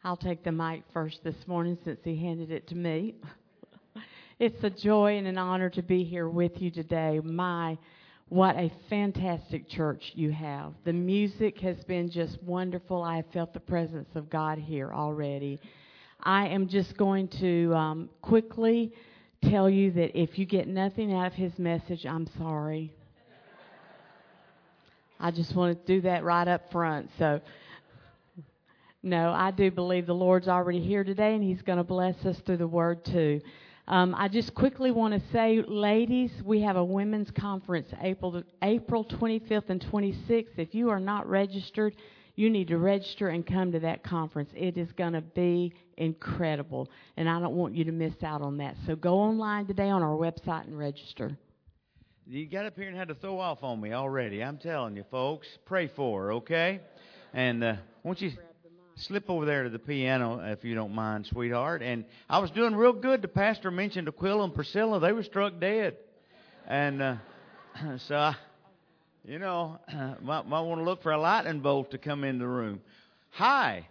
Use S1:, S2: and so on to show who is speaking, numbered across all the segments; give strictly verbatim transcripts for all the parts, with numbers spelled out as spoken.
S1: I'll take the mic first this morning since he handed it to me. It's a joy and an honor to be here with you today. My, what a fantastic church you have. The music has been just wonderful. I have felt the presence of God here already. I am just going to um, quickly tell you that if you get nothing out of his message, I'm sorry. I just want to do that right up front. So, no, I do believe the Lord's already here today, and He's going to bless us through the Word too. Um, I just quickly want to say, ladies, we have a women's conference April April twenty-fifth and twenty-sixth. If you are not registered, you need to register and come to that conference. It is going to be incredible, and I don't want you to miss out on that. So go online today on our website and register.
S2: You got up here and had to throw off on me already. I'm telling you, folks. Pray for her, okay? And uh, won't you slip over there to the piano, if you don't mind, sweetheart. And I was doing real good. The pastor mentioned Aquila and Priscilla. They were struck dead. And uh, so, I, you know, might, might want to look for a lightning bolt to come in the room. Hi.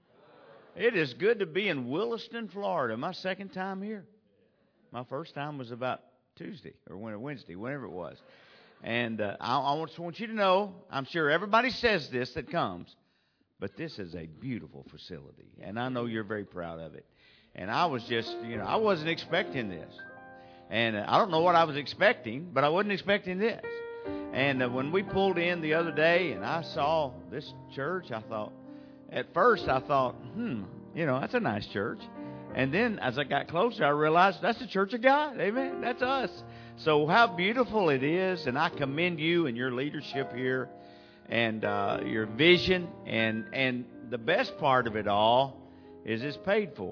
S2: It is good to be in Williston, Florida. My second time here. My first time was about Tuesday or Wednesday, whenever it was. And uh, I, I just want you to know, I'm sure everybody says this that comes, but this is a beautiful facility, and I know you're very proud of it. And I was just, you know, I wasn't expecting this. And uh, I don't know what I was expecting, but I wasn't expecting this. And uh, when we pulled in the other day and I saw this church, I thought, at first I thought, hmm, you know, that's a nice church. And then as I got closer, I realized that's the Church of God. Amen. That's us. So how beautiful it is, and I commend you and your leadership here. And uh, your vision, and and the best part of it all is it's paid for.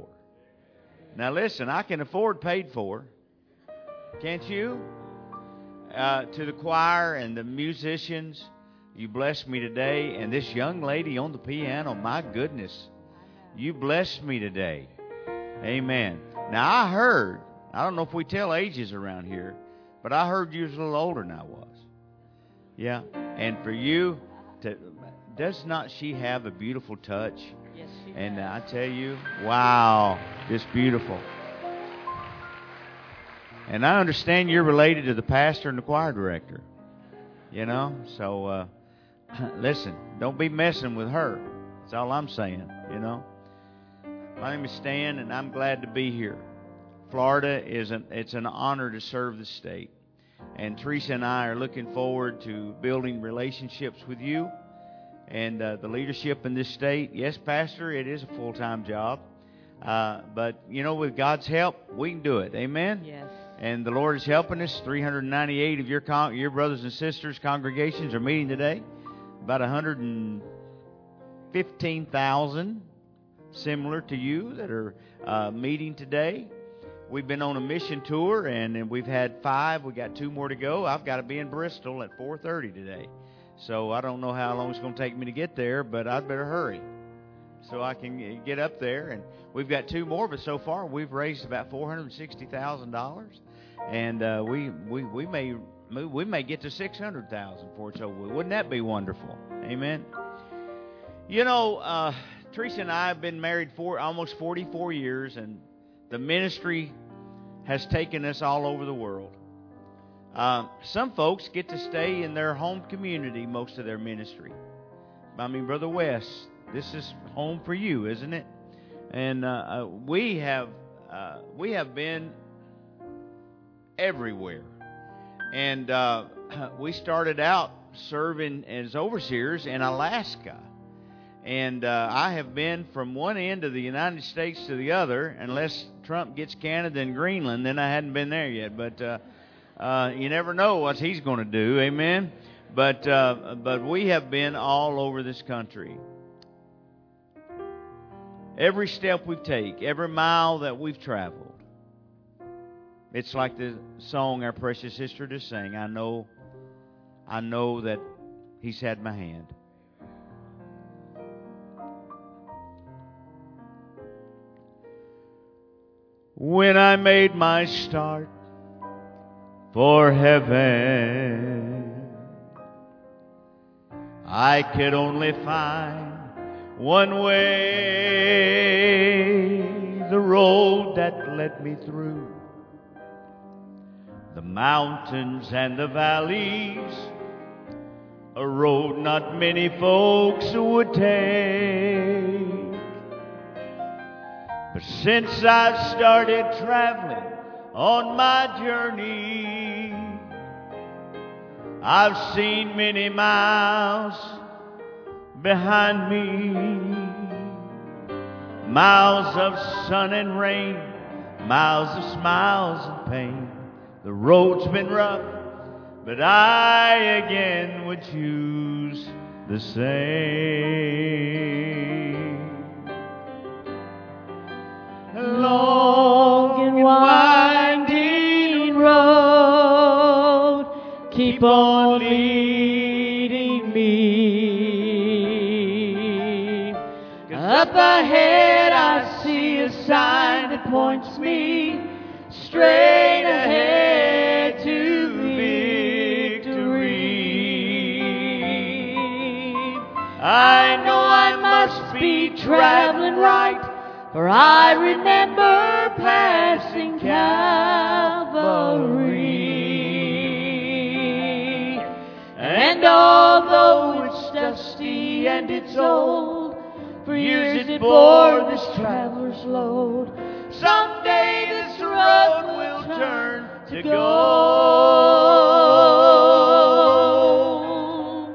S2: Now listen, I can afford paid for. Can't you? Uh, to the choir and the musicians, you blessed me today. And this young lady on the piano, my goodness, you blessed me today. Amen. Now I heard, I don't know if we tell ages around here, but I heard you was a little older than I was. Yeah. And for you, to, does not she have a beautiful touch?
S1: Yes, she does.
S2: And I tell you, wow, just beautiful. And I understand you're related to the pastor and the choir director. You know, so uh, listen, don't be messing with her. That's all I'm saying, you know. My name is Stan, and I'm glad to be here. Florida is an, it's an honor to serve the state. And Teresa and I are looking forward to building relationships with you and uh, the leadership in this state. Yes, Pastor, it is a full-time job. Uh, but, you know, with God's help, we can do it. Amen?
S1: Yes.
S2: And the Lord is helping us. three hundred ninety-eight of your con- your brothers and sisters' congregations are meeting today. About one hundred fifteen thousand similar to you that are uh, meeting today. We've been on a mission tour, and, and we've had five. We got two more to go. I've got to be in Bristol at four thirty today. So I don't know how long it's going to take me to get there, but I'd better hurry so I can get up there. And we've got two more, but so far we've raised about four hundred sixty thousand dollars. And uh, we, we, we, may, we may get to six hundred thousand dollars before it's over. Wouldn't that be wonderful? Amen. You know, uh, Teresa and I have been married for almost forty-four years, and the ministry has taken us all over the world. Uh, some folks get to stay in their home community most of their ministry. I mean, Brother West, this is home for you, isn't it? And uh, uh, we have uh, we have been everywhere. And uh, we started out serving as overseers in Alaska. And uh, I have been from one end of the United States to the other, unless Trump gets Canada and Greenland, then I hadn't been there yet. But uh, uh, you never know what he's going to do, amen? But uh, but we have been all over this country. Every step we take, every mile that we've traveled, it's like the song our precious sister just sang. I know, I know that He's had my hand. When I made my start for heaven, I could only find one way, the road that led me through the mountains and the valleys, a road not many folks would take. But since I've started traveling on my journey, I've seen many miles behind me, miles of sun and rain, miles of smiles and pain. The road's been rough, but I again would choose the same.
S1: Long and winding road, keep on leading me. Up ahead I see a sign that points me straight ahead to victory. I know I must be traveling right, for I remember passing Calvary. And although it's dusty and it's old, for years it bore this traveler's load, someday this road will turn to gold.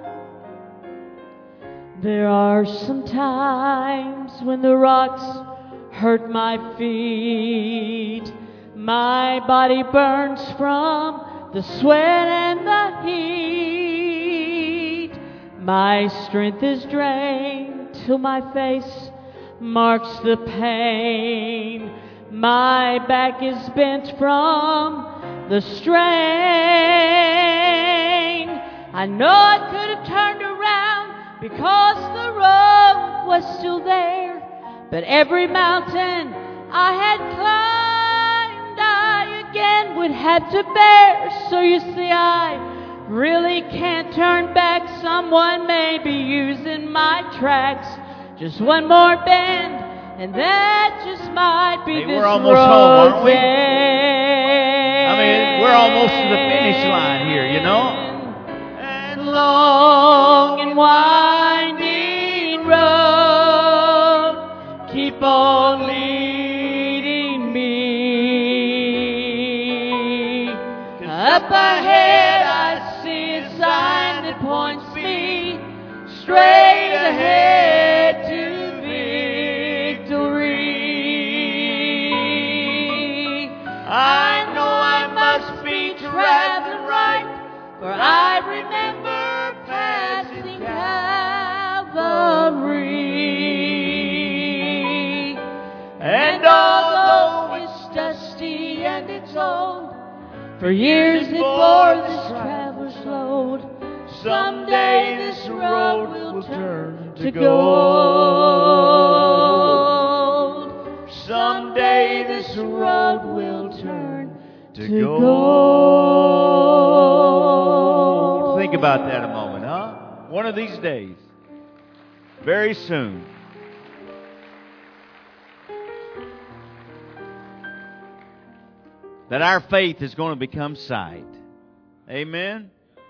S1: There are some times when the rocks hurt my feet, my body burns from the sweat and the heat, my strength is drained till my face marks the pain, my back is bent from the strain. I know I could have turned around because the road was still there, but every mountain I had climbed, I again would have to bear. So you see, I really can't turn back. Someone may be using my tracks. Just one more bend, and that just might be
S2: hey,
S1: this
S2: we're almost
S1: road's
S2: home, aren't we?
S1: end.
S2: I mean, we're almost to the finish line here, you know?
S1: And long and winding road, keep on leading me. Up ahead I see a sign that points me straight ahead to victory. I know I must be traveling right, for I remember passing Calvary. And although it's dusty and it's old, for years it bore this traveler's load, someday this road will turn to gold. Someday this road will turn to gold.
S2: Think about that a moment, huh? One of these days, very soon, that our faith is going to become sight. Amen?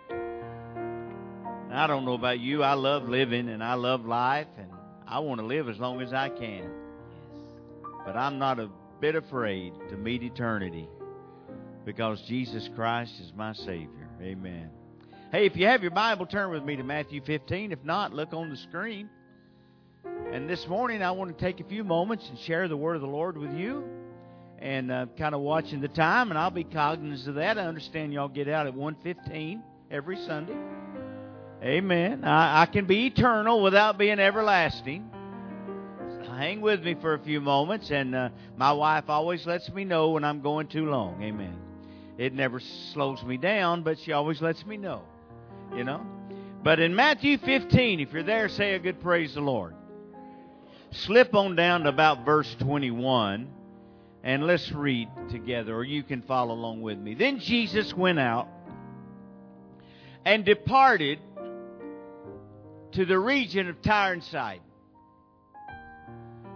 S2: I don't know about you. I love living and I love life, and I want to live as long as I can. But I'm not a bit afraid to meet eternity, because Jesus Christ is my Savior. Amen. Hey, if you have your Bible, turn with me to Matthew fifteen. If not, look on the screen. And this morning I want to take a few moments and share the Word of the Lord with you. And uh, kind of watching the time, and I'll be cognizant of that. I understand y'all get out at one fifteen every Sunday. Amen. I, I can be eternal without being everlasting. Hang with me for a few moments, and uh, my wife always lets me know when I'm going too long. Amen. It never slows me down, but she always lets me know, you know. But in Matthew fifteen, if you're there, say a good praise the Lord. Slip on down to about verse twenty-one, and let's read together, or you can follow along with me. Then Jesus went out and departed to the region of Tyre and Sidon.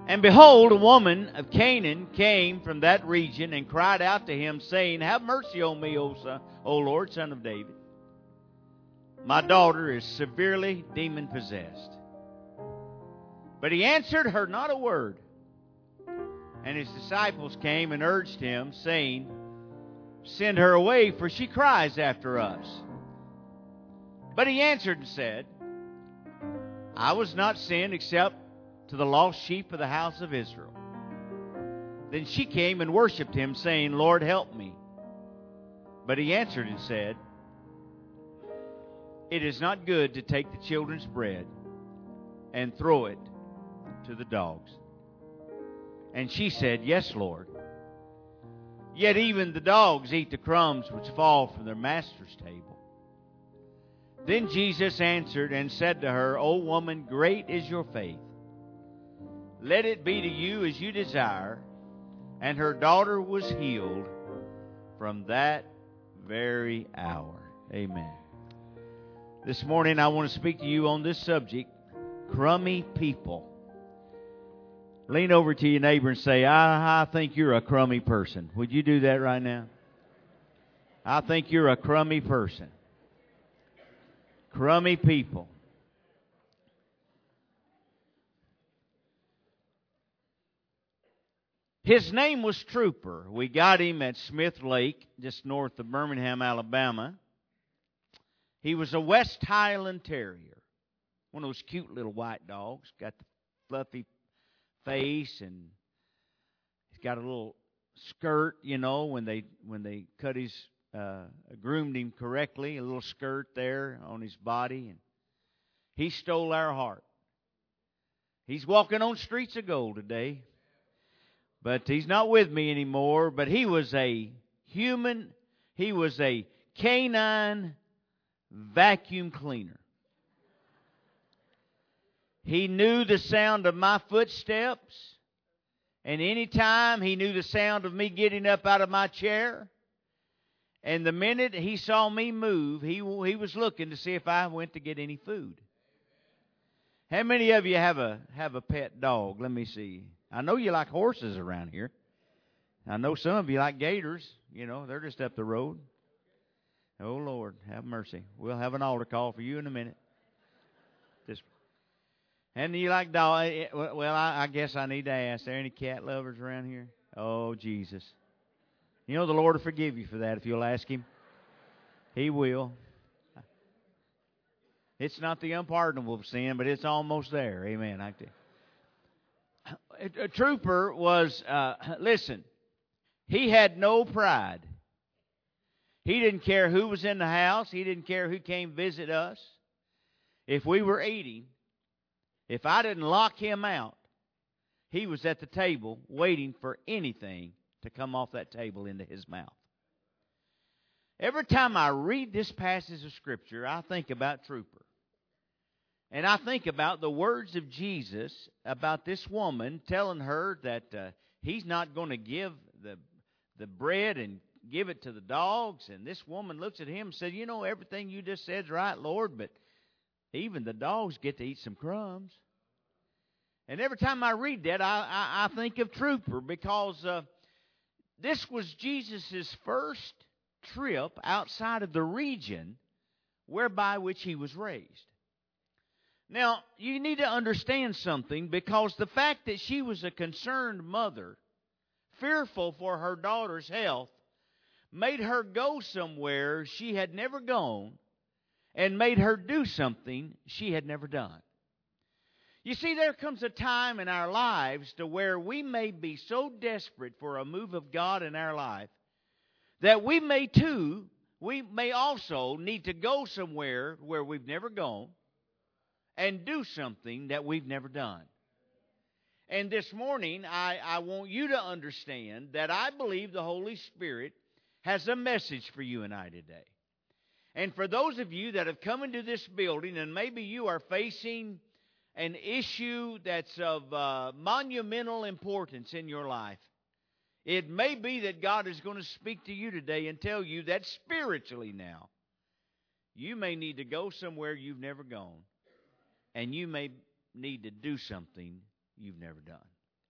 S2: And behold, a woman of Canaan came from that region and cried out to him, saying, Have mercy on me, O, son, O Lord, son of David. My daughter is severely demon-possessed. But he answered her not a word. And his disciples came and urged him, saying, Send her away, for she cries after us. But he answered and said, I was not sent except to the lost sheep of the house of Israel. Then she came and worshipped him, saying, Lord, help me. But he answered and said, It is not good to take the children's bread and throw it to the dogs. And she said, Yes, Lord. Yet even the dogs eat the crumbs which fall from their master's table. Then Jesus answered and said to her, O woman, great is your faith. Let it be to you as you desire. And her daughter was healed from that very hour. Amen. This morning I want to speak to you on this subject, crummy people. Lean over to your neighbor and say, I, I think you're a crummy person. Would you do that right now? I think you're a crummy person. Crummy people. His name was Trooper. We got him at Smith Lake, just north of Birmingham, Alabama. He was a West Highland Terrier. One of those cute little white dogs. Got the fluffy face, and he's got a little skirt, you know, when they when they cut his, uh, groomed him correctly, a little skirt there on his body. And he stole our heart. He's walking on streets of gold today. But he's not with me anymore. But he was a human, he was a canine vacuum cleaner. He knew the sound of my footsteps. And any time he knew the sound of me getting up out of my chair. And the minute he saw me move, he, he was looking to see if I went to get any food. How many of you have a have a pet dog? Let me see. I know you like horses around here. I know some of you like gators. You know, they're just up the road. Oh, Lord, have mercy. We'll have an altar call for you in a minute. Just, and you like dog? Well, I, I guess I need to ask. Are there any cat lovers around here? Oh, Jesus. You know the Lord will forgive you for that if you'll ask Him. He will. It's not the unpardonable sin, but it's almost there. Amen. I tell you. A Trooper was, uh, listen, he had no pride. He didn't care who was in the house. He didn't care who came visit us. If we were eating, if I didn't lock him out, he was at the table waiting for anything to come off that table into his mouth. Every time I read this passage of Scripture, I think about Trooper. And I think about the words of Jesus about this woman telling her that uh, He's not going to give the the bread and give it to the dogs. And this woman looks at Him and said, you know, everything you just said is right, Lord, but even the dogs get to eat some crumbs. And every time I read that, I, I, I think of Trooper, because uh, this was Jesus' first trip outside of the region whereby which He was raised. Now, you need to understand something, because the fact that she was a concerned mother, fearful for her daughter's health, made her go somewhere she had never gone and made her do something she had never done. You see, there comes a time in our lives to where we may be so desperate for a move of God in our life that we may too, we may also need to go somewhere where we've never gone and do something that we've never done. And this morning, I, I want you to understand that I believe the Holy Spirit has a message for you and I today. And for those of you that have come into this building and maybe you are facing an issue that's of uh, monumental importance in your life, it may be that God is going to speak to you today and tell you that spiritually now, you may need to go somewhere you've never gone. And you may need to do something you've never done.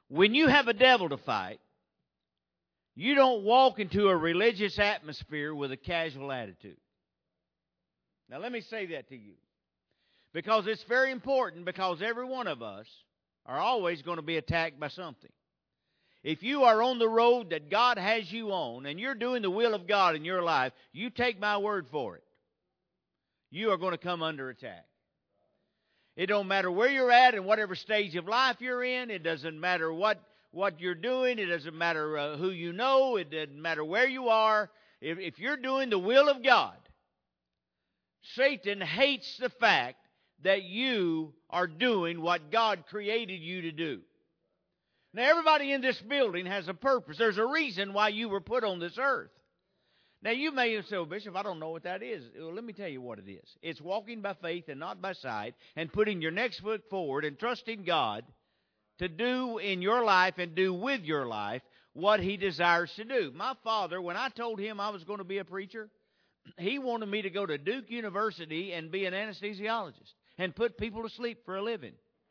S2: when you have a devil to fight, you don't walk into a religious atmosphere with a casual attitude. Now let me say that to you. Because it's very important, because every one of us are always going to be attacked by something. If you are on the road that God has you on, and you're doing the will of God in your life, you take my word for it. You are going to come under attack. It don't matter where you're at and whatever stage of life you're in. It doesn't matter what, what you're doing. It doesn't matter uh, who you know. It doesn't matter where you are. If, if you're doing the will of God, Satan hates the fact that you are doing what God created you to do. Now, everybody in this building has a purpose. There's a reason why you were put on this earth. Now, you may say, well, Bishop, I don't know what that is. Well, let me tell you what it is. It's walking by faith and not by sight, and putting your next foot forward and trusting God to do in your life and do with your life what He desires to do. My father, when I told him I was going to be a preacher, he wanted me to go to Duke University and be an anesthesiologist and put people to sleep for a living.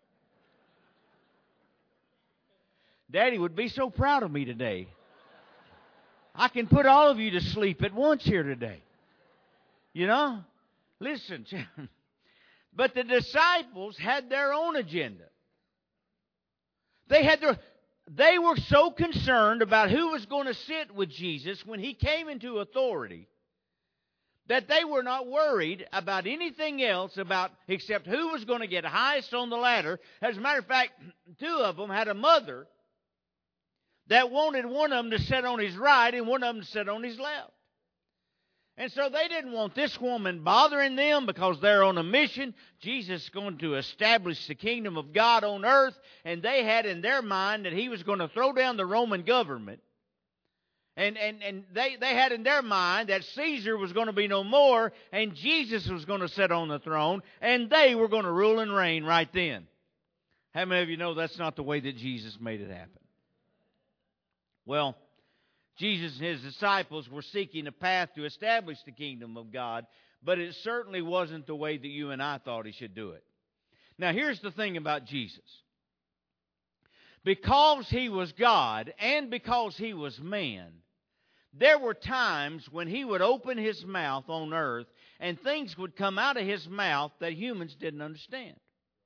S2: Daddy would be so proud of me today. I can put all of you to sleep at once here today. You know? Listen. But the disciples had their own agenda. They had their... They were so concerned about who was going to sit with Jesus when He came into authority that they were not worried about anything else about except who was going to get highest on the ladder. As a matter of fact, two of them had a mother that wanted one of them to sit on his right and one of them to sit on his left. And so they didn't want this woman bothering them because they're on a mission. Jesus is going to establish the kingdom of God on earth, and they had in their mind that He was going to throw down the Roman government. And, and, and they, they had in their mind that Caesar was going to be no more, and Jesus was going to sit on the throne, and they were going to rule and reign right then. How many of you know that's not the way that Jesus made it happen? Well, Jesus and His disciples were seeking a path to establish the kingdom of God, but it certainly wasn't the way that you and I thought He should do it. Now, here's the thing about Jesus. Because He was God and because He was man, there were times when He would open His mouth on earth and things would come out of His mouth that humans didn't understand.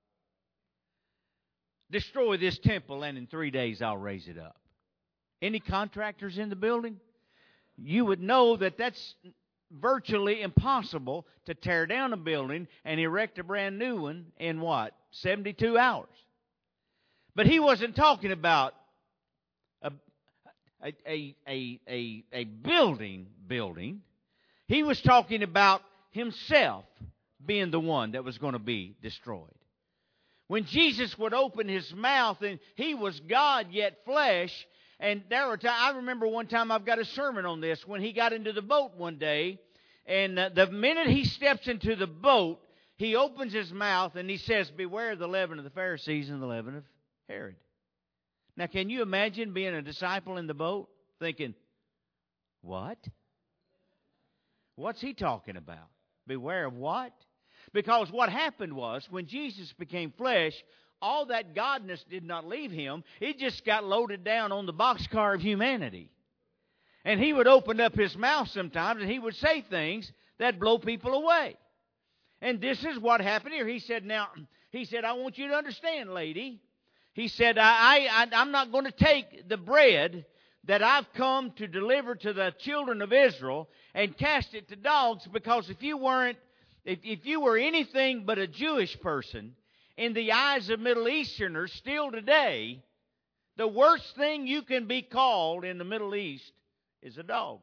S2: Destroy this temple and in three days I'll raise it up. Any contractors in the building? You would know that that's virtually impossible to tear down a building and erect a brand new one in what? seventy-two hours. But He wasn't talking about a, a, a, a, a, a building building. He was talking about Himself being the one that was going to be destroyed. When Jesus would open His mouth, and He was God yet flesh. And there were times, I remember one time, I've got a sermon on this, when He got into the boat one day, and uh, the minute He steps into the boat, He opens His mouth and He says, beware of the leaven of the Pharisees and the leaven of Herod. Now, can you imagine being a disciple in the boat thinking, what? What's He talking about? Beware of what? Because what happened was, when Jesus became flesh, all that godness did not leave Him. It just got loaded down on the boxcar of humanity. And He would open up His mouth sometimes and He would say things that blow people away. And this is what happened here. He said, now, He said, I want you to understand, lady. He said, I, I, I'm not going to take the bread that I've come to deliver to the children of Israel and cast it to dogs, because if you weren't, if, if you were anything but a Jewish person, in the eyes of Middle Easterners, still today, the worst thing you can be called in the Middle East is a dog.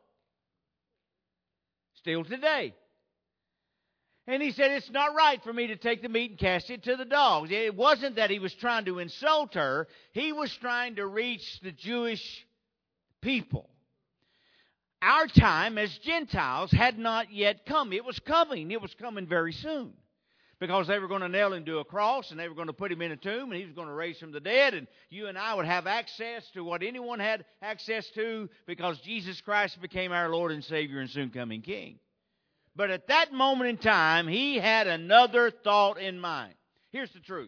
S2: Still today. And He said, it's not right for me to take the meat and cast it to the dogs. It wasn't that He was trying to insult her. He was trying to reach the Jewish people. Our time as Gentiles had not yet come. It was coming. It was coming very soon. Because they were going to nail Him to a cross, and they were going to put Him in a tomb, and He was going to raise from the dead, and you and I would have access to what anyone had access to, because Jesus Christ became our Lord and Savior and soon coming King. But at that moment in time, He had another thought in mind. Here's the truth.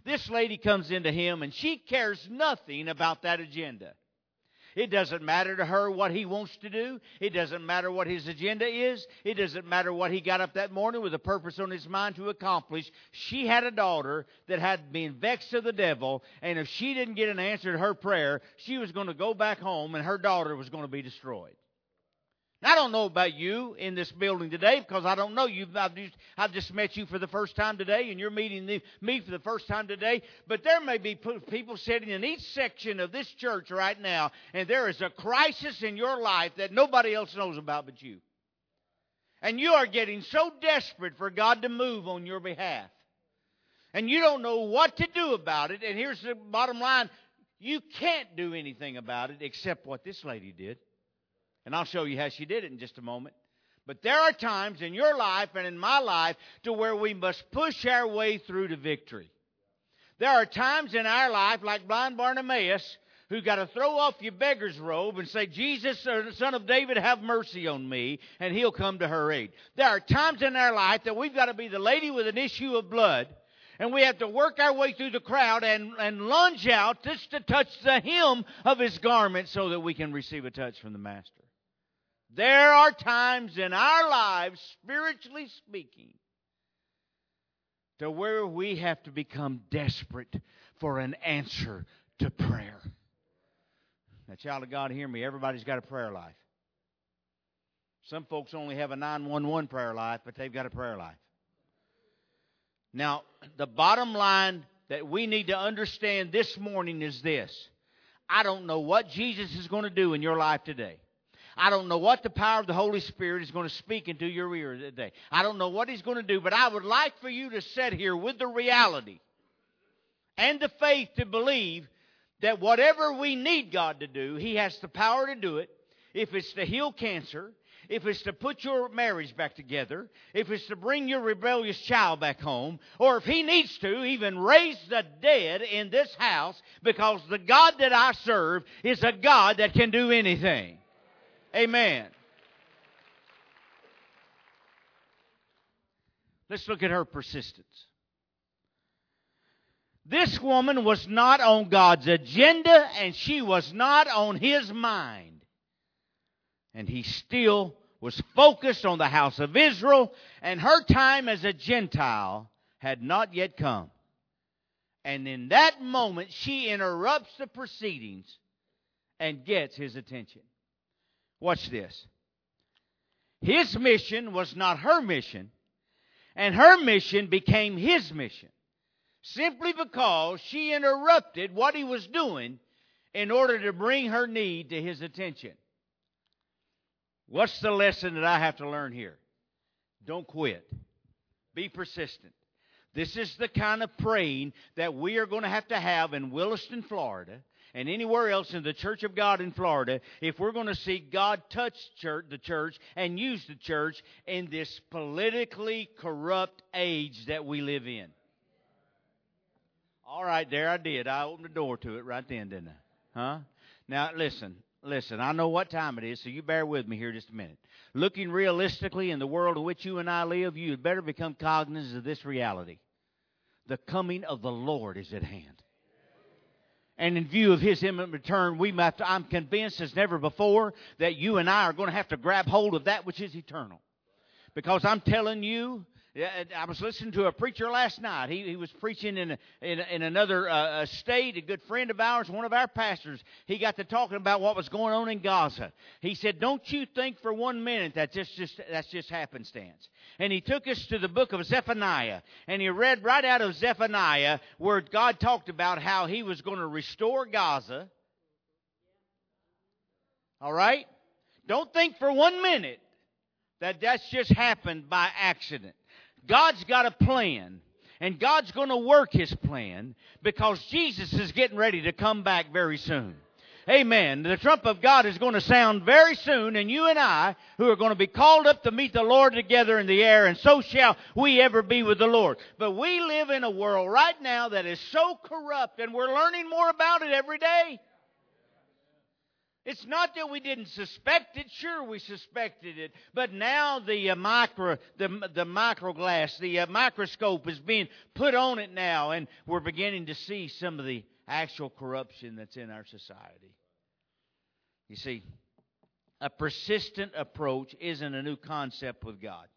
S2: This lady comes into him, and she cares nothing about that agenda. It doesn't matter to her what he wants to do. It doesn't matter what his agenda is. It doesn't matter what he got up that morning with a purpose on his mind to accomplish. She had a daughter that had been vexed of the devil, and if she didn't get an answer to her prayer, she was going to go back home, and her daughter was going to be destroyed. I don't know about you in this building today because I don't know you. I've just, I've just met you for the first time today, and you're meeting the, me for the first time today. But there may be people sitting in each section of this church right now, and there is a crisis in your life that nobody else knows about but you. And you are getting so desperate for God to move on your behalf. And you don't know what to do about it. And here's the bottom line. You can't do anything about it except what this lady did. And I'll show you how she did it in just a moment. But there are times in your life and in my life to where we must push our way through to victory. There are times in our life, like blind Bartimaeus, who got to throw off your beggar's robe and say, Jesus, Son of David, have mercy on me, and he'll come to her aid. There are times in our life that we've got to be the lady with an issue of blood, and we have to work our way through the crowd and, and lunge out just to touch the hem of his garment so that we can receive a touch from the Master. There are times in our lives, spiritually speaking, to where we have to become desperate for an answer to prayer. Now, child of God, hear me. Everybody's got a prayer life. Some folks only have a nine one one prayer life, but they've got a prayer life. Now, the bottom line that we need to understand this morning is this. I don't know what Jesus is going to do in your life today. I don't know what the power of the Holy Spirit is going to speak into your ear today. I don't know what He's going to do, but I would like for you to sit here with the reality and the faith to believe that whatever we need God to do, He has the power to do it. If it's to heal cancer, if it's to put your marriage back together, if it's to bring your rebellious child back home, or if He needs to even raise the dead in this house, because the God that I serve is a God that can do anything. Amen. Let's look at her persistence. This woman was not on God's agenda, and she was not on His mind. And He still was focused on the house of Israel, and her time as a Gentile had not yet come. And in that moment, she interrupts the proceedings and gets his attention. Watch this. His mission was not her mission, and her mission became his mission, simply because she interrupted what he was doing in order to bring her need to his attention. What's the lesson that I have to learn here? Don't quit. Be persistent. This is the kind of praying that we are going to have to have in Williston, Florida, and anywhere else in the Church of God in Florida, if we're going to see God touch church, the church and use the church in this politically corrupt age that we live in. All right, there I did. I opened the door to it right then, didn't I? Huh? Now, listen, listen. I know what time it is, so you bear with me here just a minute. Looking realistically in the world in which you and I live, you had better become cognizant of this reality. The coming of the Lord is at hand. And in view of His imminent return, we must, I'm convinced as never before that you and I are going to have to grab hold of that which is eternal. Because I'm telling you, I was listening to a preacher last night. He, he was preaching in, a, in, in another uh, state, a good friend of ours, one of our pastors. He got to talking about what was going on in Gaza. He said, don't you think for one minute that just, just, that's just happenstance. And he took us to the book of Zephaniah. And he read right out of Zephaniah where God talked about how He was going to restore Gaza. All right? Don't think for one minute that that's just happened by accident. God's got a plan, and God's going to work His plan because Jesus is getting ready to come back very soon. Amen. The trump of God is going to sound very soon, and you and I, who are going to be called up to meet the Lord together in the air, and so shall we ever be with the Lord. But we live in a world right now that is so corrupt, and we're learning more about it every day. It's not that we didn't suspect it. Sure, we suspected it. But now the uh, micro, the the microglass, the uh, microscope is being put on it now, and we're beginning to see some of the actual corruption that's in our society. You see, a persistent approach isn't a new concept with God.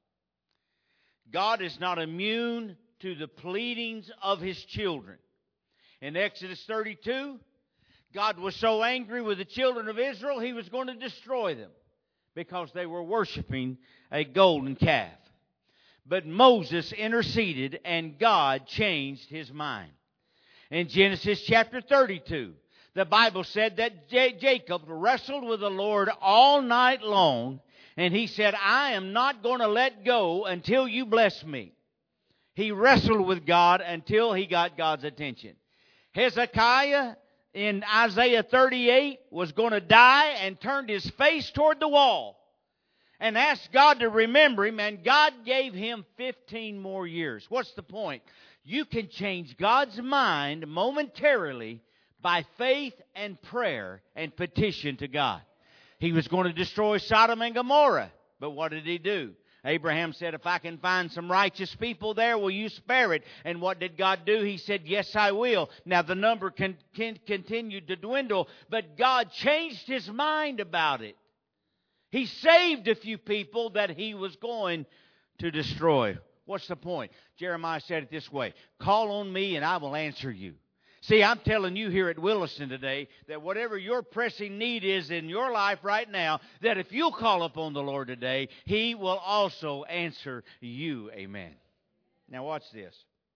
S2: God is not immune to the pleadings of His children. In Exodus thirty-two, God was so angry with the children of Israel, He was going to destroy them because they were worshiping a golden calf. But Moses interceded and God changed His mind. In Genesis chapter thirty-two, the Bible said that J- Jacob wrestled with the Lord all night long, and he said, I am not going to let go until you bless me. He wrestled with God until he got God's attention. Hezekiah in Isaiah thirty-eight was going to die and turned his face toward the wall and asked God to remember him, and God gave him fifteen more years. What's the point? You can change God's mind momentarily by faith and prayer and petition to God. He was going to destroy Sodom and Gomorrah, but what did He do? Abraham said, if I can find some righteous people there, will you spare it? And what did God do? He said, yes, I will. Now the number can, can, continued to dwindle, but God changed His mind about it. He saved a few people that He was going to destroy. What's the point? Jeremiah said it this way, call on me and I will answer you. See, I'm telling you here at Williston today that whatever your pressing need is in your life right now, that if you'll call upon the Lord today, He will also answer you. Amen. Now watch this.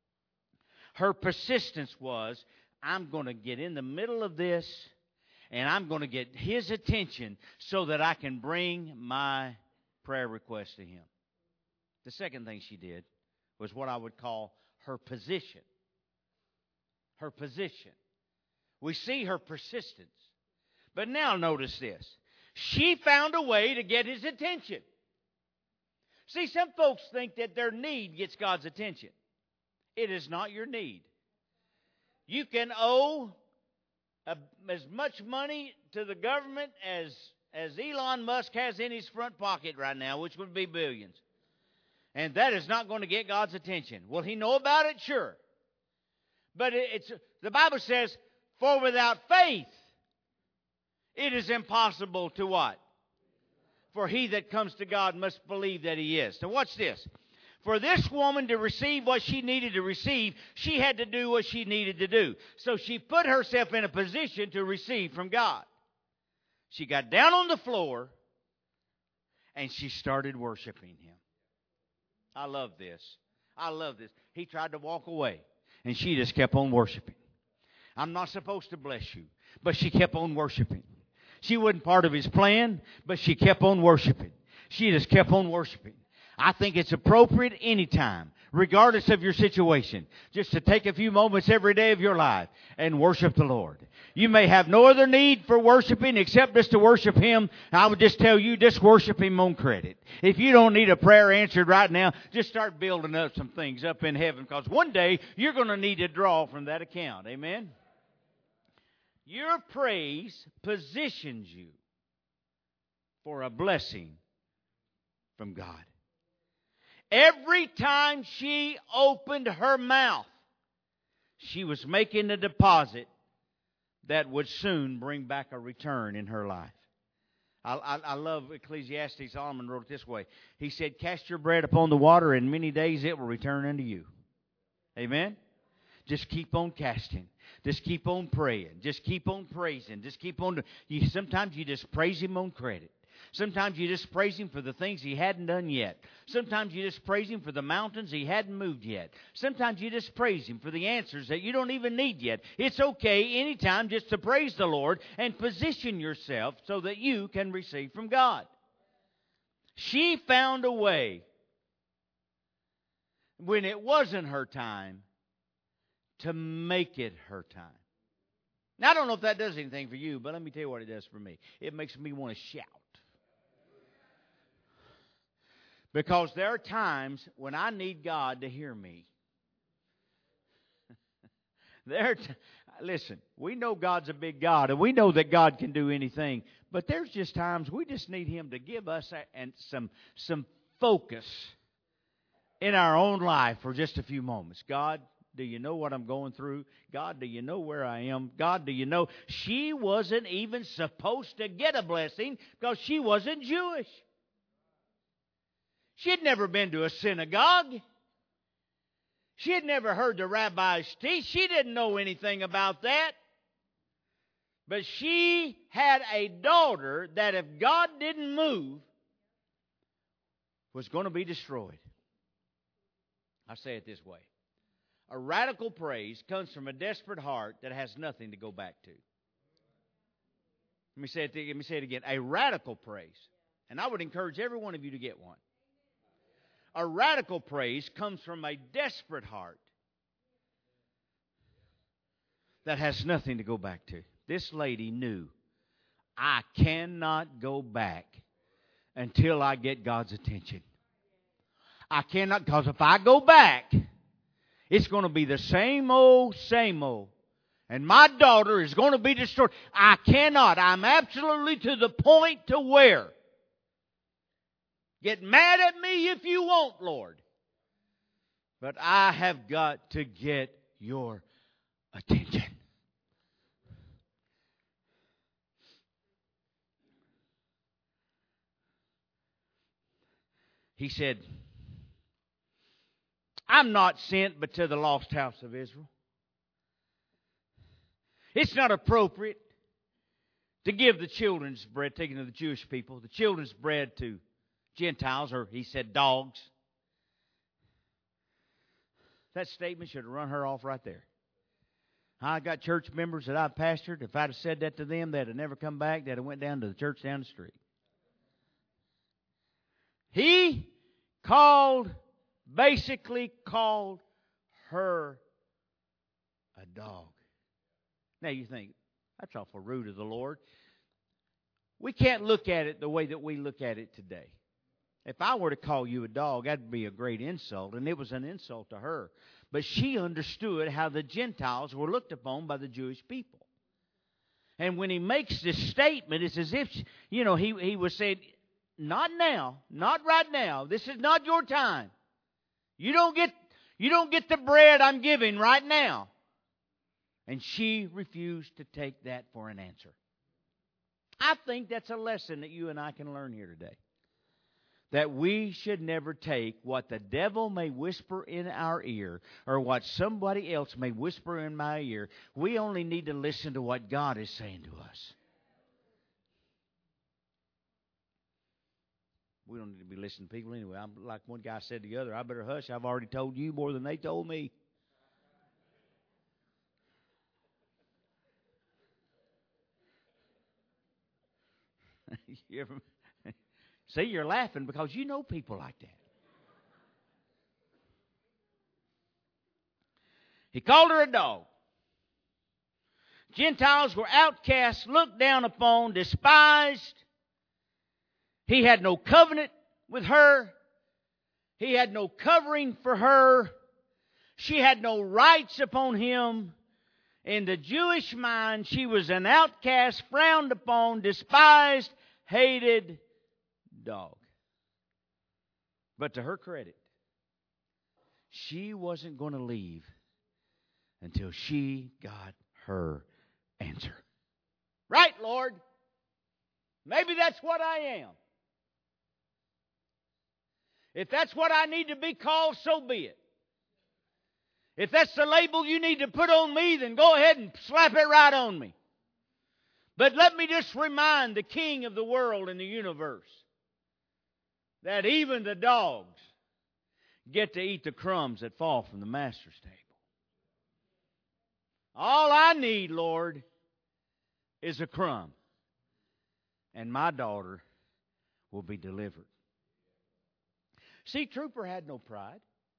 S2: Her persistence was, I'm going to get in the middle of this and I'm going to get His attention so that I can bring my prayer request to Him. The second thing she did was what I would call her position. Her position. We see her persistence. But now notice this. She found a way to get His attention. See, some folks think that their need gets God's attention. It is not your need. You can owe a, as much money to the government as, as Elon Musk has in his front pocket right now, which would be billions. And that is not going to get God's attention. Will He know about it? Sure. But it's the Bible says, for without faith, it is impossible to what? For he that comes to God must believe that He is. Now watch this. For this woman to receive what she needed to receive, she had to do what she needed to do. So she put herself in a position to receive from God. She got down on the floor and she started worshiping Him. I love this. I love this. He tried to walk away. And she just kept on worshiping. I'm not supposed to bless you, but she kept on worshiping. She wasn't part of His plan, but she kept on worshiping. She just kept on worshiping. I think it's appropriate anytime, regardless of your situation, just to take a few moments every day of your life and worship the Lord. You may have no other need for worshiping except just to worship Him. I would just tell you, just worship Him on credit. If you don't need a prayer answered right now, just start building up some things up in heaven, because one day you're going to need to draw from that account. Amen? Your praise positions you for a blessing from God. Every time she opened her mouth, she was making a deposit that would soon bring back a return in her life. I, I, I love Ecclesiastes. Solomon wrote it this way. He said, cast your bread upon the water, and many days it will return unto you. Amen? Just keep on casting. Just keep on praying. Just keep on praising. Just keep on. You, sometimes you just praise Him on credit. Sometimes you just praise Him for the things He hadn't done yet. Sometimes you just praise Him for the mountains He hadn't moved yet. Sometimes you just praise Him for the answers that you don't even need yet. It's okay anytime just to praise the Lord and position yourself so that you can receive from God. She found a way when it wasn't her time to make it her time. Now, I don't know if that does anything for you, but let me tell you what it does for me. It makes me want to shout. Because there are times when I need God to hear me. there, t- Listen, we know God's a big God, and we know that God can do anything. But there's just times we just need Him to give us a, and some some focus in our own life for just a few moments. God, do you know what I'm going through? God, do you know where I am? God, do you know? She wasn't even supposed to get a blessing because she wasn't Jewish. She had never been to a synagogue. She had never heard the rabbis teach. She didn't know anything about that. But she had a daughter that if God didn't move, was going to be destroyed. I say it this way. A radical praise comes from a desperate heart that has nothing to go back to. Let me say it, let me say it again. A radical praise. And I would encourage every one of you to get one. A radical praise comes from a desperate heart that has nothing to go back to. This lady knew, I cannot go back until I get God's attention. I cannot, because if I go back, it's going to be the same old, same old. And my daughter is going to be destroyed. I cannot. I'm absolutely to the point to where. Get mad at me if you want, Lord. But I have got to get your attention. He said, I'm not sent but to the lost house of Israel. It's not appropriate to give the children's bread, taken to the Jewish people, the children's bread to Gentiles, or he said dogs. That statement should have run her off right there. I got church members that I've pastored. If I'd have said that to them, they'd have never come back. They'd have went down to the church down the street. He called, basically called her a dog. Now you think, that's awful rude of the Lord. We can't look at it the way that we look at it today. If I were to call you a dog, that'd be a great insult, and it was an insult to her. But she understood how the Gentiles were looked upon by the Jewish people. And when he makes this statement, it's as if, you know, he, he was saying, not now, not right now. This is not your time. You don't get, you don't get the bread I'm giving right now. And she refused to take that for an answer. I think that's a lesson that you and I can learn here today. That we should never take what the devil may whisper in our ear or what somebody else may whisper in my ear. We only need to listen to what God is saying to us. We don't need to be listening to people anyway. I'm, like one guy said to the other, I better hush. I've already told you more than they told me. You ever... See, you're laughing because you know people like that. He called her a dog. Gentiles were outcasts, looked down upon, despised. He had no covenant with her. He had no covering for her. She had no rights upon him. In the Jewish mind, she was an outcast, frowned upon, despised, hated dog. But to her credit, she wasn't going to leave until she got her answer. Right, Lord? Maybe that's what I am. If that's what I need to be called, so be it. If that's the label you need to put on me, then go ahead and slap it right on me. But let me just remind the King of the world and the universe that even the dogs get to eat the crumbs that fall from the master's table. All I need, Lord, is a crumb, and my daughter will be delivered. See, Trooper had no pride.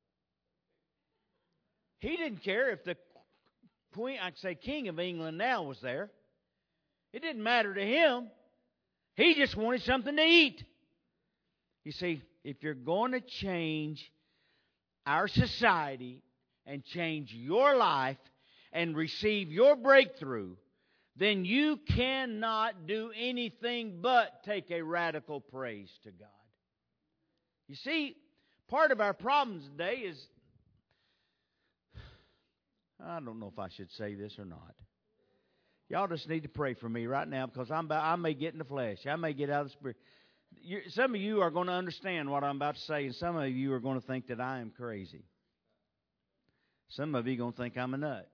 S2: He didn't care if the queen, I'd say King of England now, was there. It didn't matter to him. He just wanted something to eat. You see, if you're going to change our society and change your life and receive your breakthrough, then you cannot do anything but take a radical praise to God. You see, part of our problems today is, I don't know if I should say this or not. Y'all just need to pray for me right now, because I'm about, I may get in the flesh. I may get out of the spirit. You're, some of you are going to understand what I'm about to say, and some of you are going to think that I am crazy. Some of you are going to think I'm a nut.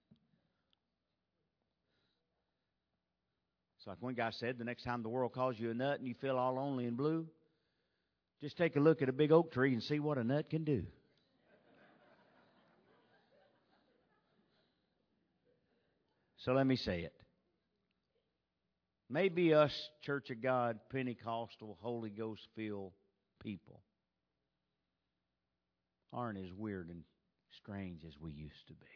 S2: It's like one guy said, the next time the world calls you a nut and you feel all lonely and blue, just take a look at a big oak tree and see what a nut can do. So let me say it. Maybe us, Church of God, Pentecostal, Holy Ghost-filled people aren't as weird and strange as we used to be.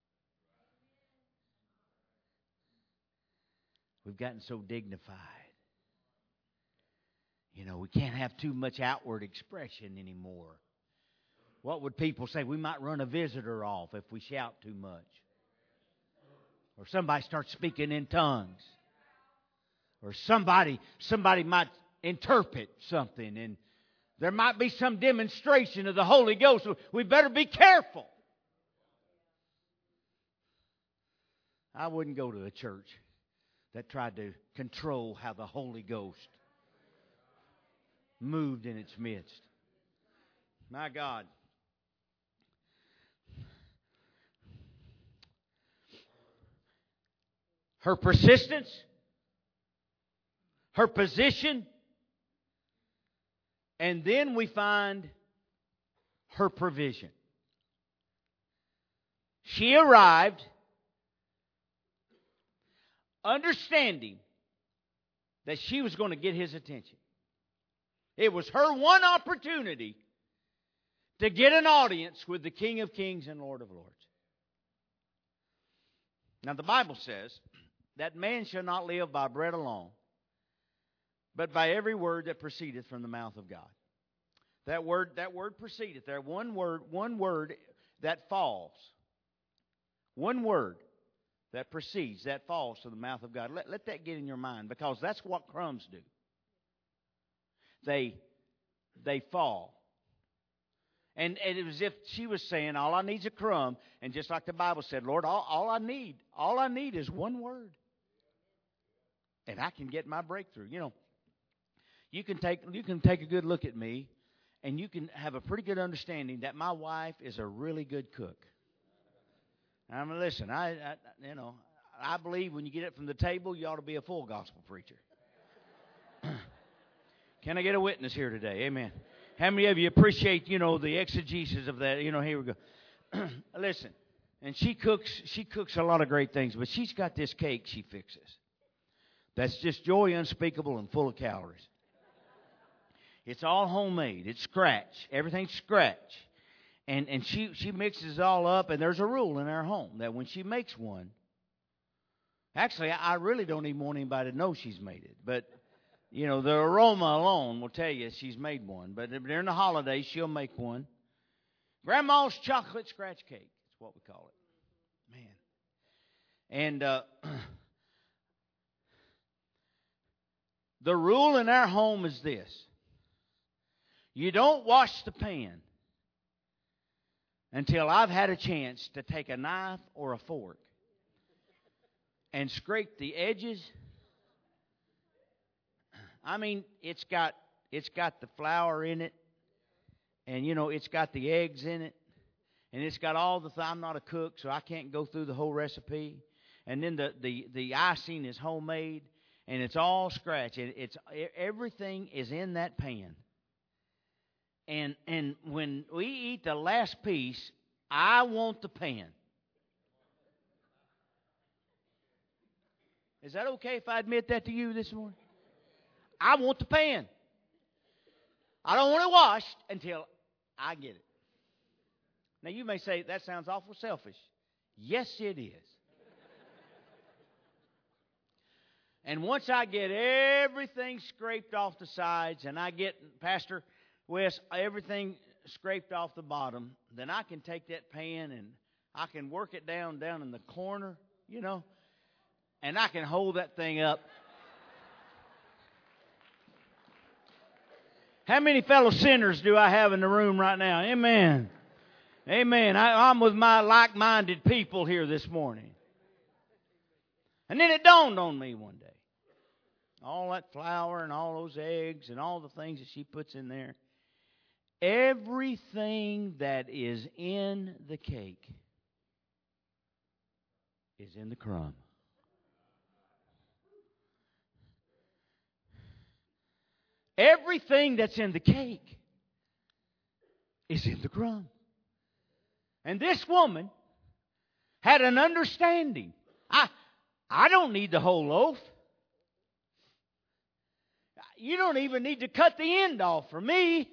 S2: We've gotten so dignified. You know, we can't have too much outward expression anymore. What would people say? We might run a visitor off if we shout too much. Or somebody starts speaking in tongues. Or somebody somebody might interpret something, and there might be some demonstration of the Holy Ghost. We better be careful. I wouldn't go to a church that tried to control how the Holy Ghost moved in its midst. My God. Her persistence, her position, and then we find her provision. She arrived understanding that she was going to get his attention. It was her one opportunity to get an audience with the King of Kings and Lord of Lords. Now the Bible says that man shall not live by bread alone, but by every word that proceedeth from the mouth of God. That word, that word proceedeth there. One word, one word that falls. One word that proceeds, that falls to the mouth of God. Let, let that get in your mind, because that's what crumbs do. They, they fall. And, and it was as if she was saying, all I need is a crumb. And just like the Bible said, Lord, all, all I need, all I need is one word. And I can get my breakthrough. You know, you can take you can take a good look at me, and you can have a pretty good understanding that my wife is a really good cook. I mean, listen, I, I you know, I believe when you get it from the table, you ought to be a full gospel preacher. Can I get a witness here today? Amen. How many of you appreciate, you know, the exegesis of that? You know, here we go. Listen, and she cooks. She cooks a lot of great things, but she's got this cake she fixes. That's just joy unspeakable and full of calories. It's all homemade. It's scratch. Everything's scratch. And and she, she mixes it all up, and there's a rule in our home that when she makes one, actually, I really don't even want anybody to know she's made it. But, you know, the aroma alone will tell you she's made one. But during the holidays, she'll make one. Grandma's chocolate scratch cake is what we call it. Man. And uh, the rule in our home is this. You don't wash the pan until I've had a chance to take a knife or a fork and scrape the edges. I mean, it's got it's got the flour in it, and you know it's got the eggs in it, and it's got all the. Th- I'm not a cook, so I can't go through the whole recipe. And then the the the icing is homemade, and it's all scratch. It, it's everything is in that pan. And and when we eat the last piece, I want the pan. Is that okay if I admit that to you this morning? I want the pan. I don't want it washed until I get it. Now you may say, that sounds awful selfish. Yes, it is. And once I get everything scraped off the sides, and I get, Pastor Wes, everything scraped off the bottom, then I can take that pan and I can work it down down in the corner, you know, and I can hold that thing up. How many fellow sinners do I have in the room right now? Amen. Amen. I, I'm with my like-minded people here this morning. And then it dawned on me one day. All that flour and all those eggs and all the things that she puts in there. Everything that is in the cake is in the crumb. Everything that's in the cake is in the crumb. And this woman had an understanding. I, I don't need the whole loaf. You don't even need to cut the end off for me.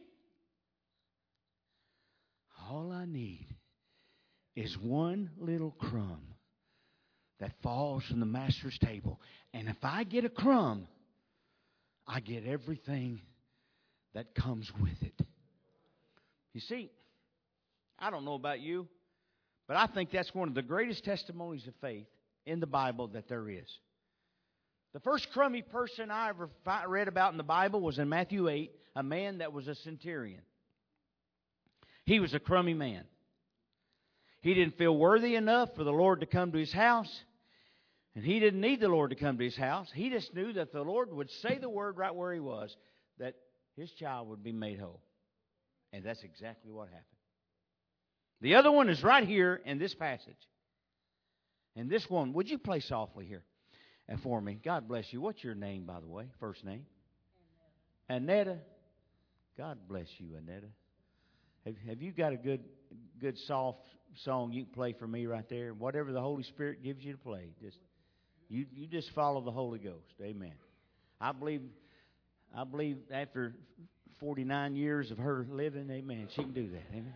S2: All I need is one little crumb that falls from the master's table. And if I get a crumb, I get everything that comes with it. You see, I don't know about you, but I think that's one of the greatest testimonies of faith in the Bible that there is. The first crummy person I ever read about in the Bible was in Matthew eight, a man that was a centurion. He was a crummy man. He didn't feel worthy enough for the Lord to come to his house. And he didn't need the Lord to come to his house. He just knew that the Lord would say the word right where he was, that his child would be made whole. And that's exactly what happened. The other one is right here in this passage. And this one, would you play softly here for me? God bless you. What's your name, by the way? First name? Annetta. God bless you, Annetta. Have, have you got a good, good soft song you can play for me right there? Whatever the Holy Spirit gives you to play, just you you just follow the Holy Ghost. Amen. I believe, I believe after forty-nine years of her living, amen, she can do that. Amen.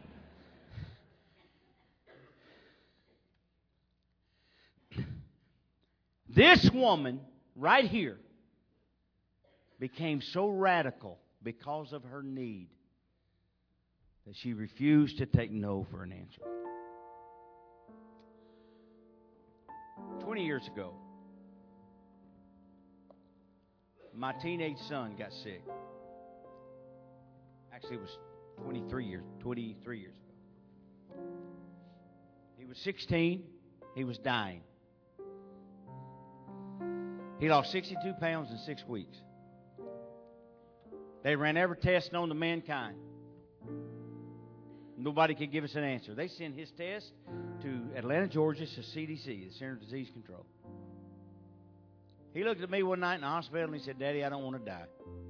S2: This woman right here became so radical because of her need that she refused to take no for an answer. Twenty years ago, my teenage son got sick. Actually, it was twenty-three years, twenty-three years ago. He was sixteen. He was dying. He lost sixty-two pounds in six weeks. They ran every test known to mankind. Nobody could give us an answer. They sent his test to Atlanta, Georgia, to C D C, the Center for Disease Control. He looked at me one night in the hospital and he said, "Daddy, I don't want to die."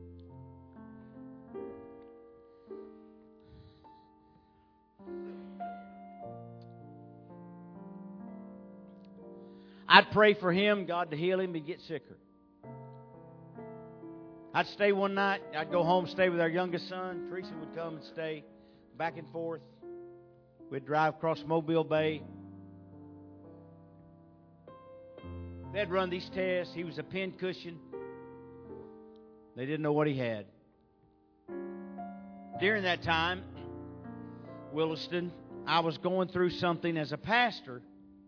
S2: I'd pray for him, God to heal him, he'd get sicker. I'd stay one night. I'd go home, stay with our youngest son. Teresa would come and stay back and forth. We'd drive across Mobile Bay. They'd run these tests. He was a pin cushion. They didn't know what he had. During that time, Williston, I was going through something as a pastor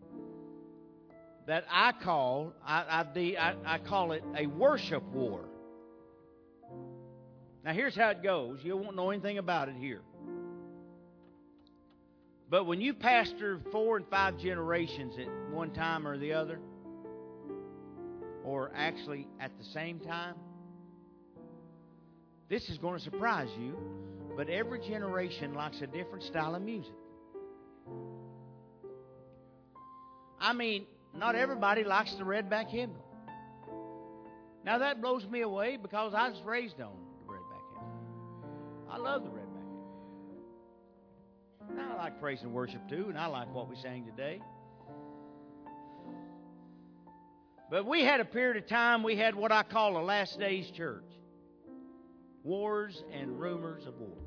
S2: that I call I, I, I call it a worship war. Now here's how it goes. You won't know anything about it here. But when you pastor four and five generations at one time or the other, or actually at the same time, this is going to surprise you, but every generation likes a different style of music. I mean, not everybody likes the Redback hymnal. Now that blows me away because I was raised on the Redback hymnal. I love the Redback hymnal. And I like praise and worship too, and I like what we sang today. But we had a period of time, we had what I call a last days church. Wars and rumors of wars.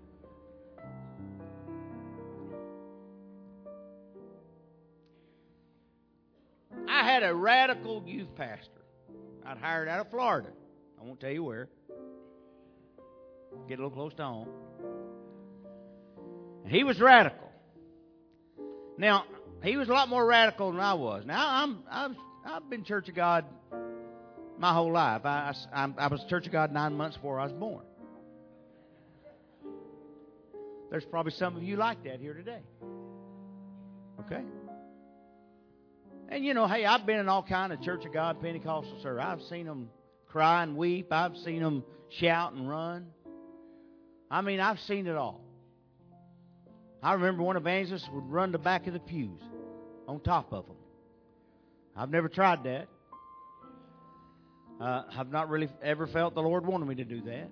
S2: I had a radical youth pastor. I'd hired out of Florida. I won't tell you where. Get a little close to home. And he was radical. Now, he was a lot more radical than I was. Now, I'm, I've, I've been Church of God my whole life. I, I, I was Church of God nine months before I was born. There's probably some of you like that here today. Okay? And, you know, hey, I've been in all kind of Church of God Pentecostal service. I've seen them cry and weep. I've seen them shout and run. I mean, I've seen it all. I remember one evangelist would run the back of the pews on top of them. I've never tried that. Uh, I've not really ever felt the Lord wanted me to do that.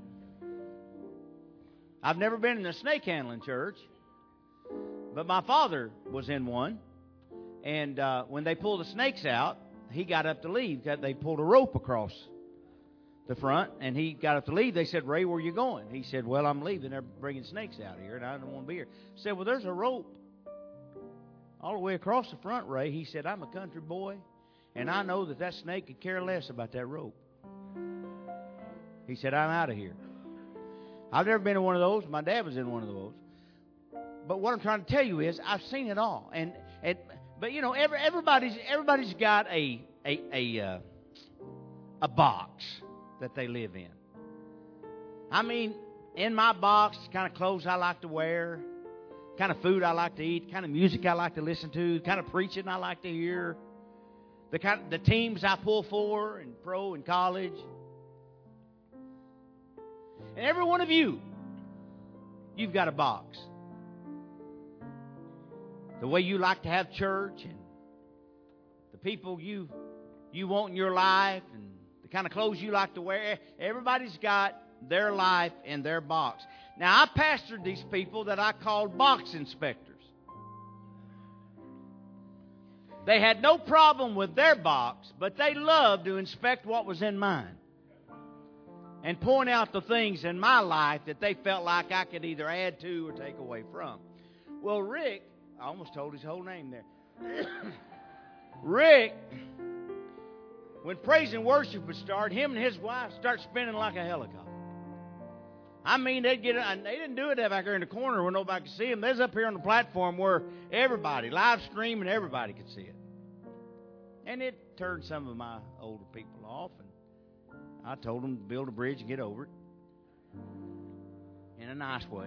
S2: I've never been in a snake handling church, but my father was in one. And uh, when they pulled the snakes out, he got up to leave. They pulled a rope across the front, and he got up to leave. They said, "Ray, where are you going?" He said, "Well, I'm leaving. They're bringing snakes out here, and I don't want to be here." I said, "Well, there's a rope all the way across the front, Ray." He said, "I'm a country boy, and I know that that snake could care less about that rope." He said, "I'm out of here." I've never been in one of those. My dad was in one of those. But what I'm trying to tell you is, I've seen it all. And, and but you know, every, everybody's everybody's got a a a, uh, a box that they live in. I mean, in my box, kind of clothes I like to wear, kind of food I like to eat, kind of music I like to listen to, kind of preaching I like to hear, the kind the teams I pull for in pro and college. And every one of you, you've got a box. The way you like to have church, and the people you you want in your life, and the kind of clothes you like to wear. Everybody's got their life in their box. Now, I pastored these people that I called box inspectors. They had no problem with their box, but they loved to inspect what was in mine and point out the things in my life that they felt like I could either add to or take away from. Well, Rick, I almost told his whole name there. Rick, when praise and worship would start, him and his wife start spinning like a helicopter. I mean, they'd get, they didn't do it back there in the corner where nobody could see them. They was up here on the platform where everybody, live streaming, everybody could see it. And it turned some of my older people off, and I told them to build a bridge and get over it in a nice way.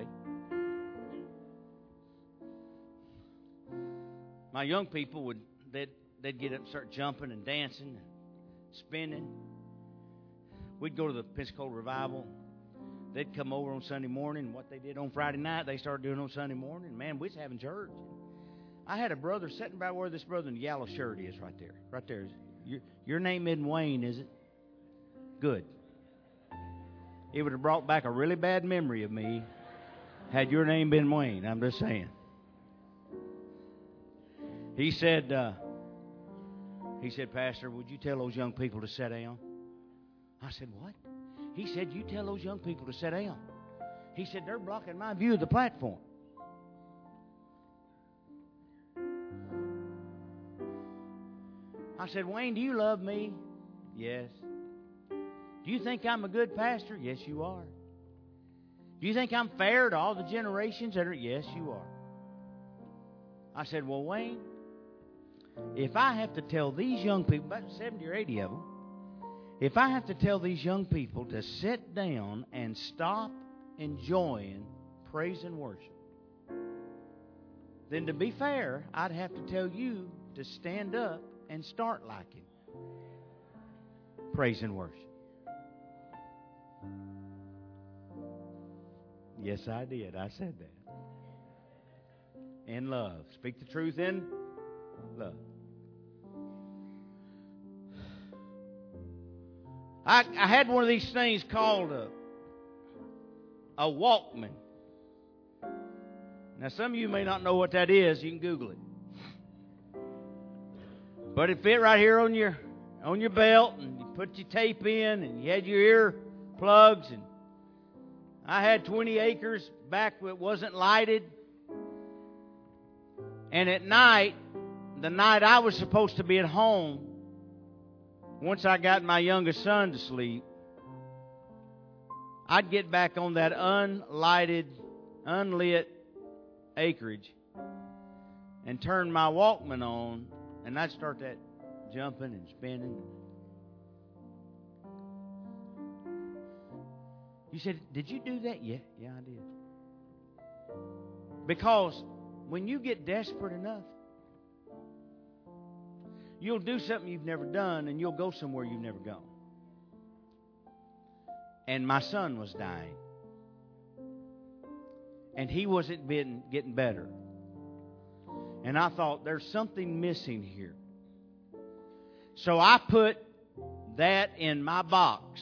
S2: My young people would they'd, they'd get up and start jumping and dancing and spinning. We'd go to the Pensacola Revival. They'd come over on Sunday morning. What they did on Friday night, they started doing on Sunday morning. Man, we was having church. I had a brother sitting by where this brother in the yellow shirt is right there. Right there. Your, your name isn't Wayne, is it? Good. It would have brought back a really bad memory of me had your name been Wayne. I'm just saying. He said, uh, he said, "Pastor, would you tell those young people to sit down?" I said, "What?" He said, "You tell those young people to sit down." He said, "They're blocking my view of the platform." I said, "Wayne, do you love me?" "Yes." "Do you think I'm a good pastor?" "Yes, you are." "Do you think I'm fair to all the generations that are?" "Yes, you are." I said, "Well, Wayne, if I have to tell these young people, about seventy or eighty of them, if I have to tell these young people to sit down and stop enjoying praise and worship, then to be fair, I'd have to tell you to stand up and start liking praise and worship." Yes, I did. I said that. In love. Speak the truth in love. I, I had one of these things called a, a Walkman. Now, some of you may not know what that is. You can Google it. But it fit right here on your on your belt, and you put your tape in, and you had your ear plugs. And I had twenty acres back where it wasn't lighted. And at night, the night I was supposed to be at home, once I got my youngest son to sleep, I'd get back on that unlighted, unlit acreage, and turn my Walkman on, and I'd start that jumping and spinning. You said, did you do that? Yeah, yeah, I did. Because when you get desperate enough, you'll do something you've never done, and you'll go somewhere you've never gone. And my son was dying. And he wasn't been getting better. And I thought, there's something missing here. So I put that in my box.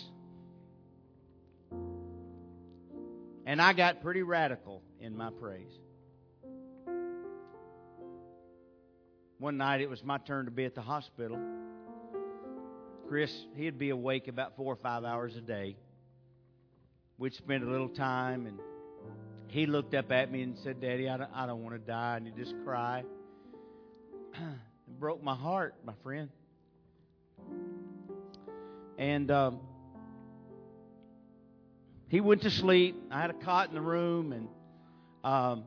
S2: And I got pretty radical in my praise. One night it was my turn to be at the hospital. Chris, he'd be awake about four or five hours a day. We'd spend a little time, and he looked up at me and said, Daddy, I don't, I don't want to die. And he'd just cry. It broke my heart, my friend. And um, he went to sleep. I had a cot in the room, and um,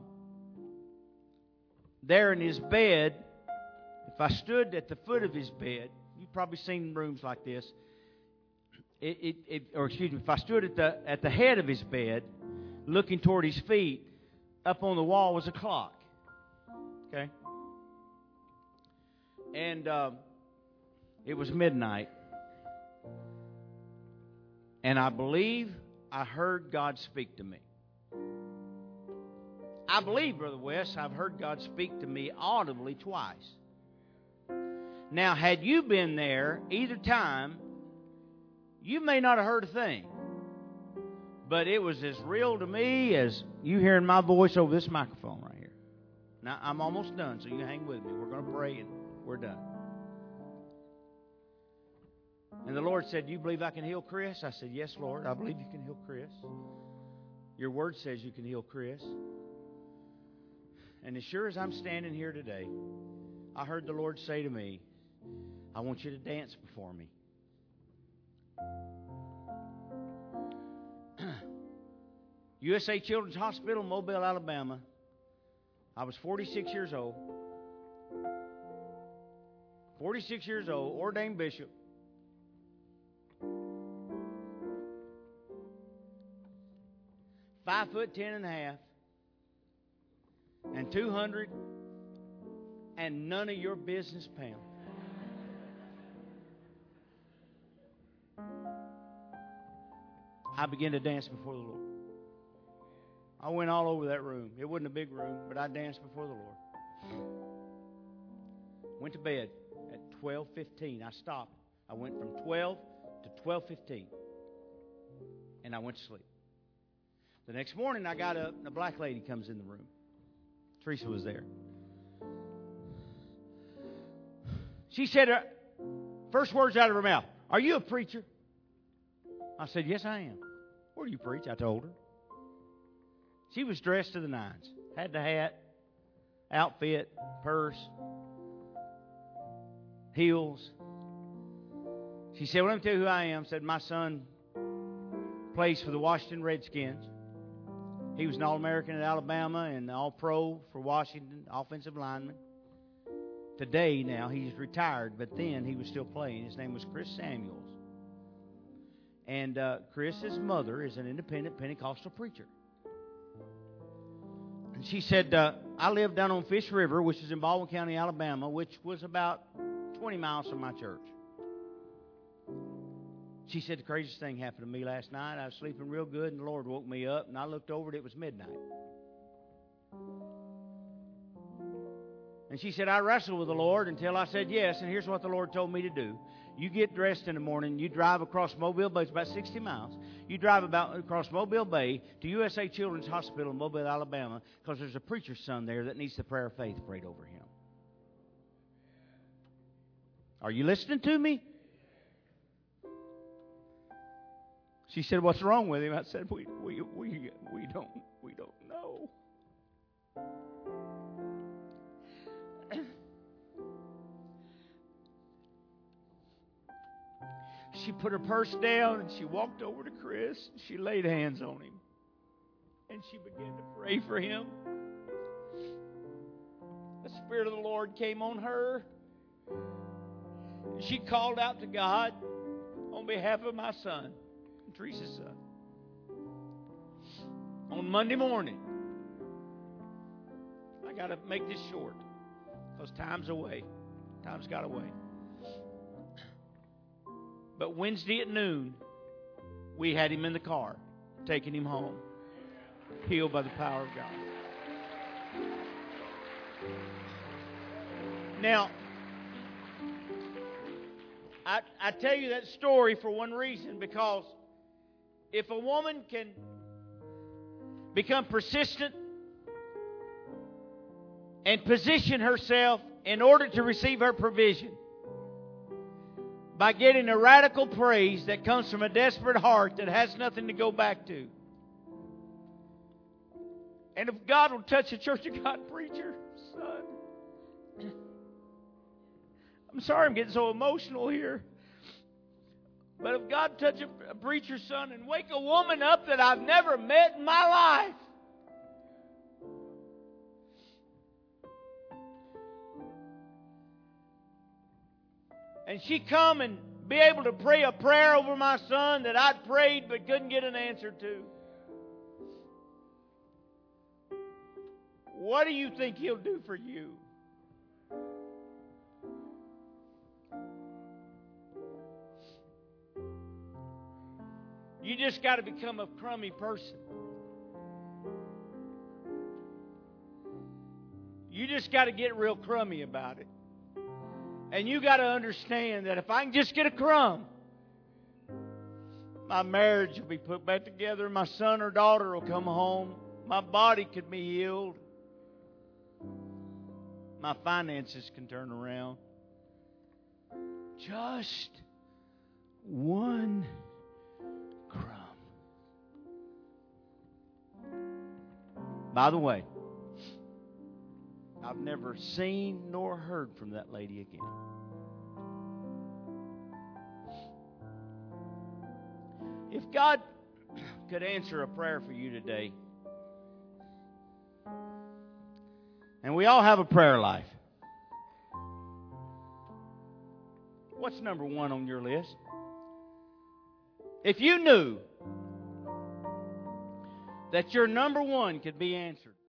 S2: there in his bed, if I stood at the foot of his bed, you've probably seen rooms like this. It, it, it, or excuse me, if I stood at the at the head of his bed, looking toward his feet, up on the wall was a clock. Okay, and um, it was midnight, and I believe I heard God speak to me. I believe, Brother West, I've heard God speak to me audibly twice. Now, had you been there either time, you may not have heard a thing. But it was as real to me as you hearing my voice over this microphone right here. Now, I'm almost done, so you hang with me. We're going to pray and we're done. And the Lord said, you believe I can heal Chris? I said, yes, Lord, I believe you can heal Chris. Your word says you can heal Chris. And as sure as I'm standing here today, I heard the Lord say to me, I want you to dance before me. U S A Children's Hospital, Mobile, Alabama. I was forty-six years old. forty-six years old, ordained bishop. Five foot ten and a half. And two hundred and none of your business pounds. I began to dance before the Lord. I went all over that room. It wasn't a big room, but I danced before the Lord. Went to bed at twelve fifteen. I stopped. I went from twelve to twelve fifteen. And I went to sleep. The next morning I got up and a black lady comes in the room. Teresa was there. She said, uh, first words out of her mouth, are you a preacher? I said, yes, I am. Where do you preach? I told her. She was dressed to the nines. Had the hat, outfit, purse, heels. She said, well, let me tell you who I am. Said, my son plays for the Washington Redskins. He was an All-American at Alabama and All-Pro for Washington, offensive lineman. Today, now, he's retired, but then he was still playing. His name was Chris Samuels. And uh, Chris's mother is an independent Pentecostal preacher. And she said, uh, I live down on Fish River, which is in Baldwin County, Alabama, which was about twenty miles from my church. She said, the craziest thing happened to me last night. I was sleeping real good, and the Lord woke me up, and I looked over, and it was midnight. And she said, I wrestled with the Lord until I said yes, and here's what the Lord told me to do. You get dressed in the morning, you drive across Mobile Bay, it's about sixty miles. You drive about across Mobile Bay to U S A Children's Hospital in Mobile, Alabama, because there's a preacher's son there that needs the prayer of faith prayed over him. Are you listening to me? She said, what's wrong with him? I said, we we we we don't we don't know. She put her purse down and she walked over to Chris. And she laid hands on him. And she began to pray for him. Let's Spirit of the Lord came on her. She called out to God on behalf of my son, Teresa's son. On Monday morning, I got to make this short because time's away. Time's got away. But Wednesday at noon, we had him in the car, taking him home, healed by the power of God. Now, I, I tell you that story for one reason, because if a woman can become persistent and position herself in order to receive her provision by getting a radical praise that comes from a desperate heart that has nothing to go back to. And if God will touch a Church of God preacher, son, I'm sorry I'm getting so emotional here. But if God touch a, a preacher's son and wake a woman up that I've never met in my life, and she come and be able to pray a prayer over my son that I'd prayed but couldn't get an answer to, what do you think He'll do for you? You just got to become a crummy person. You just got to get real crummy about it. And you got to understand that if I can just get a crumb, my marriage will be put back together. My son or daughter will come home. My body could be healed. My finances can turn around. Just one crumb. By the way, I've never seen nor heard from that lady again. If God could answer a prayer for you today, and we all have a prayer life, what's number one on your list? If you knew that your number one could be answered,